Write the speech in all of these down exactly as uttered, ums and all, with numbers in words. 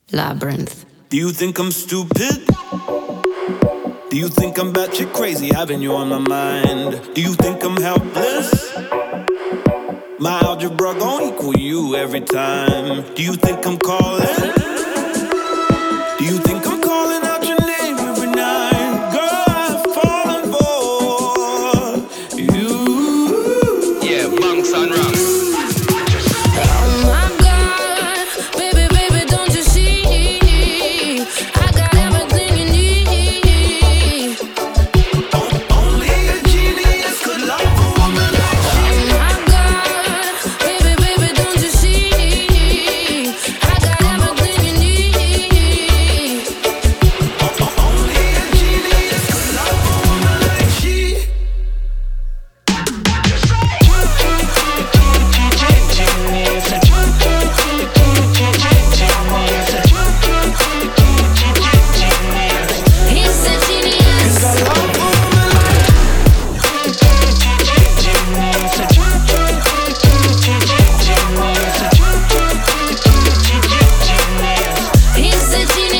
Labyrinth. Do you think I'm stupid? Do you think I'm batshit crazy, having you on my mind? Do you think I'm helpless? My algebra gon' equal you every time. Do you think I'm calling? Do you think I'm calling out your name every night? Girl, I've fallen for you. Yeah, bunks and rocks.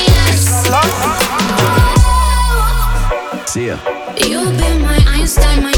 See ya. You've been my Einstein, my